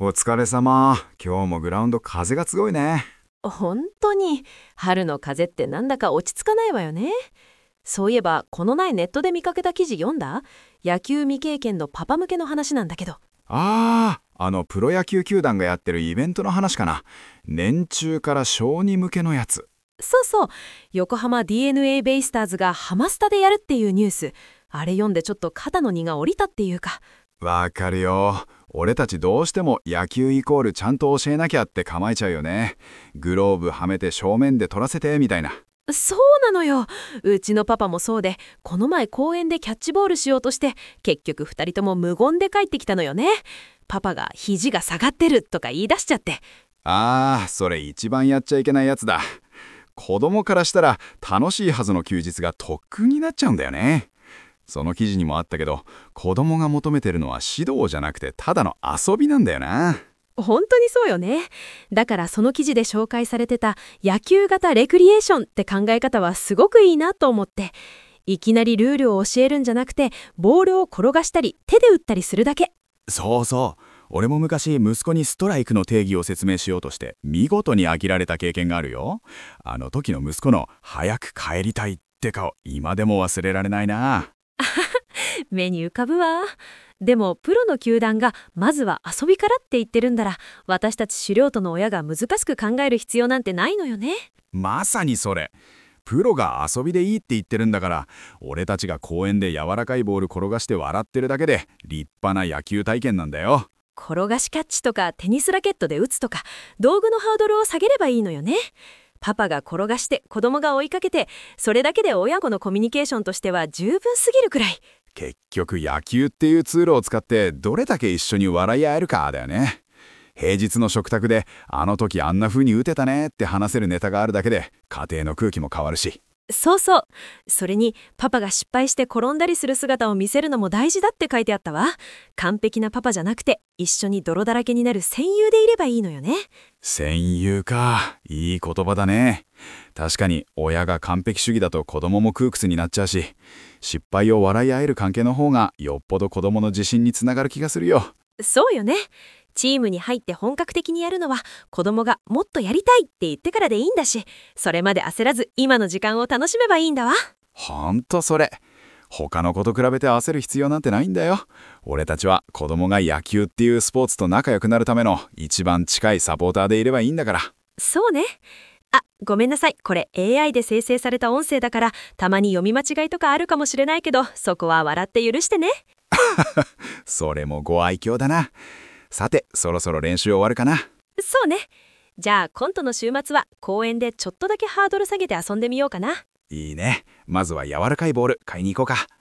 お疲れ様。今日もグラウンド風がすごいね。 本当に春の風ってなんだか落ち着かないわよね。そういえばこの前ネットで見かけた記事読んだ？野球未経験のパパ向けの話なんだけど。 プロ野球球団がやってるイベントの話かな。年中から小児向けのやつ。 そうそう、横浜 DNA ベイスターズがハマスタでやるっていうニュース。あれ読んでちょっと肩の荷が下りたっていうか。 わかるよ。俺たちどうしても野球イコールちゃんと教えなきゃって構えちゃうよね。グローブはめて正面で撮らせてみたいな。 そうなのよ。うちのパパもそうで、この前公園でキャッチボールしようとして結局2人とも無言で帰ってきたのよね。パパが肘が下がってるとか言い出しちゃって。 それ一番やっちゃいけないやつだ。子供からしたら楽しいはずの休日が特訓になっちゃうんだよね。その記事にもあったけど、子供が求めてるのは指導じゃなくてただの遊びなんだよな。 本当にそうよね。だからその記事で紹介されてた野球型レクリエーションって考え方はすごくいいなと思って、いきなりルールを教えるんじゃなくて、ボールを転がしたり手で打ったりするだけ。 そうそう。俺も昔息子にストライクの定義を説明しようとして見事に飽きられた経験があるよ。あの時の息子の早く帰りたいって顔、今でも忘れられないな。 目に浮かぶわ。でもプロの球団がまずは遊びからって言ってるんだら、私たち素人の親が難しく考える必要なんてないのよね。 まさにそれ。プロが遊びでいいって言ってるんだから、俺たちが公園で柔らかいボール転がして笑ってるだけで立派な野球体験なんだよ。 転がしキャッチとかテニスラケットで打つとか、道具のハードルを下げればいいのよね。パパが転がして子供が追いかけて、それだけで親子のコミュニケーションとしては十分すぎるくらい。 結局野球っていうツールを使ってどれだけ一緒に笑い合えるかだよね。平日の食卓であの時あんな風に打てたねって話せるネタがあるだけで家庭の空気も変わるし。 そうそう。それにパパが失敗して転んだりする姿を見せるのも大事だって書いてあったわ。完璧なパパじゃなくて、一緒に泥だらけになる戦友でいればいいのよね。 戦友か。いい言葉だね。確かに親が完璧主義だと子供も窮屈になっちゃうし、失敗を笑い合える関係の方がよっぽど子供の自信につながる気がするよ。 そうよね。チームに入って本格的にやるのは子供がもっとやりたいって言ってからでいいんだし、それまで焦らず今の時間を楽しめばいいんだわ。 ほんとそれ。他の子と比べて焦る必要なんてないんだよ。俺たちは子供が野球っていうスポーツと仲良くなるための一番近いサポーターでいればいいんだから。 そうね。ごめんなさい。これ AI で生成された音声だから、たまに読み間違いとかあるかもしれないけど、そこは笑って許してね。 それもご愛嬌だな。さて、そろそろ練習終わるかな。 そうね。じゃあ今度の週末は公園でちょっとだけハードル下げて遊んでみようかな。 いいね。まずは柔らかいボール買いに行こうか。